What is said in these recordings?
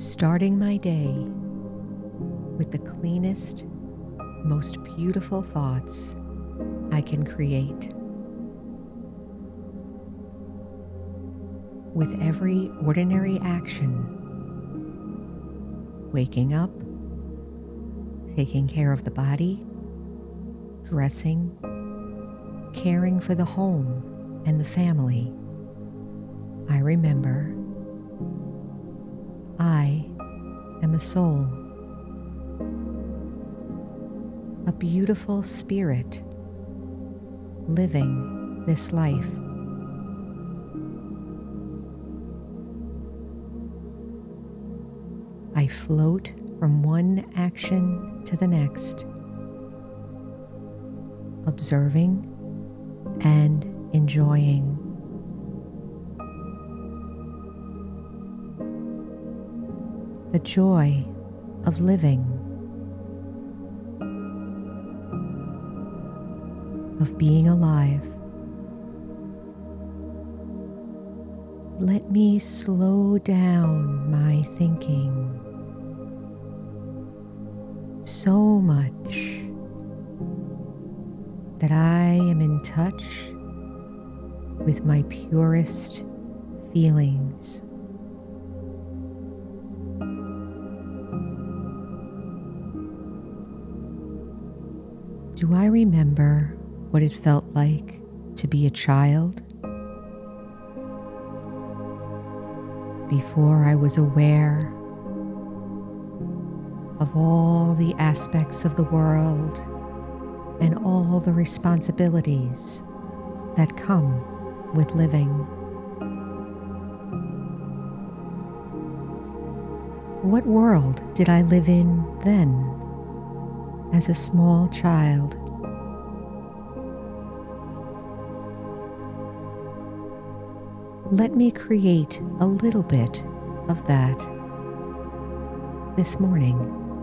starting my day with the cleanest, most beautiful thoughts I can create. With every ordinary action, waking up, taking care of the body, dressing, caring for the home and the family, I remember I am a soul, a beautiful spirit living this life. I float from one action to the next, observing and enjoying. The joy of living, of being alive. Let me slow down my thinking so much that I am in touch with my purest feelings. Do I remember what it felt like to be a child? Before I was aware of all the aspects of the world and all the responsibilities that come with living. What world did I live in then, as a small child? Let me create a little bit of that this morning.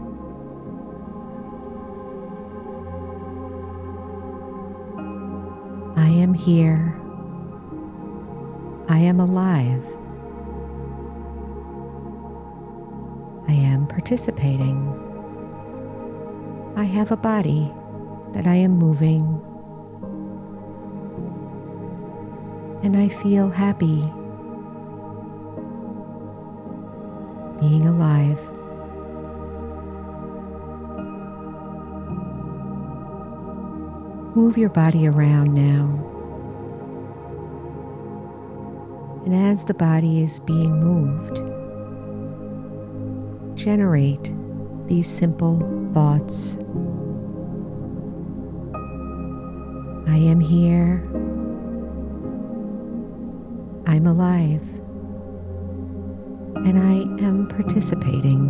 I am here. I am alive. I am participating. I have a body that I am moving, and I feel happy being alive. Move your body around now, and as the body is being moved, generate these simple thoughts. I am here. I'm alive. And I am participating.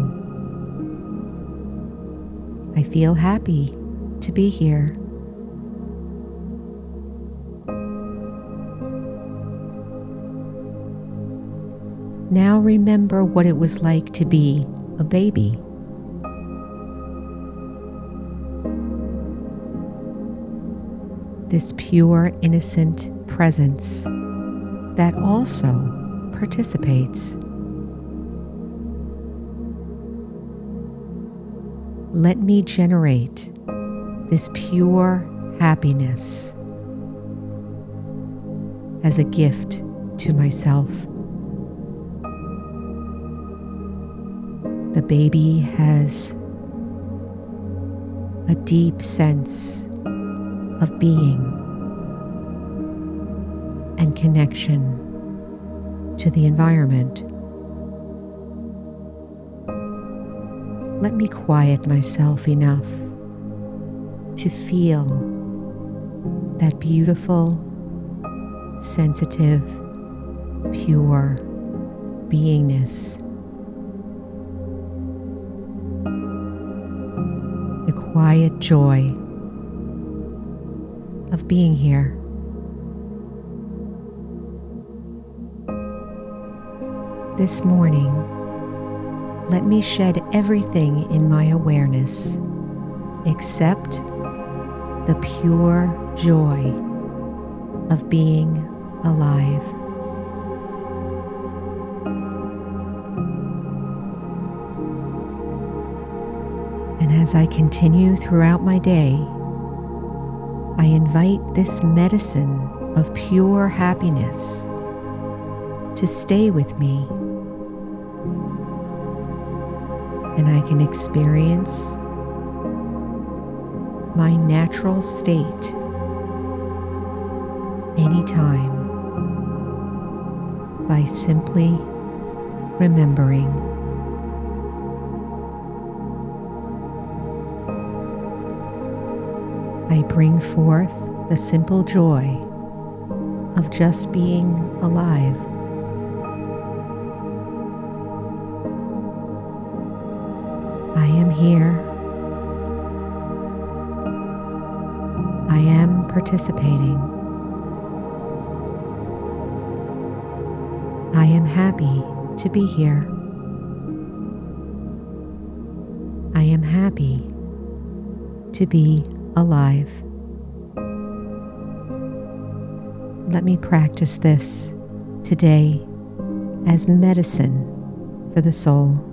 I feel happy to be here. Now remember what it was like to be a baby. This pure, innocent presence that also participates. Let me generate this pure happiness as a gift to myself. The baby has a deep sense of being and connection to the environment. Let me quiet myself enough to feel that beautiful, sensitive, pure beingness. The quiet joy of being here. This morning, let me shed everything in my awareness except the pure joy of being alive. As I continue throughout my day, I invite this medicine of pure happiness to stay with me, and I can experience my natural state anytime by simply remembering. I bring forth the simple joy of just being alive. I am here. I am participating. I am happy to be here. I am happy to be alive. Let me practice this today as medicine for the soul.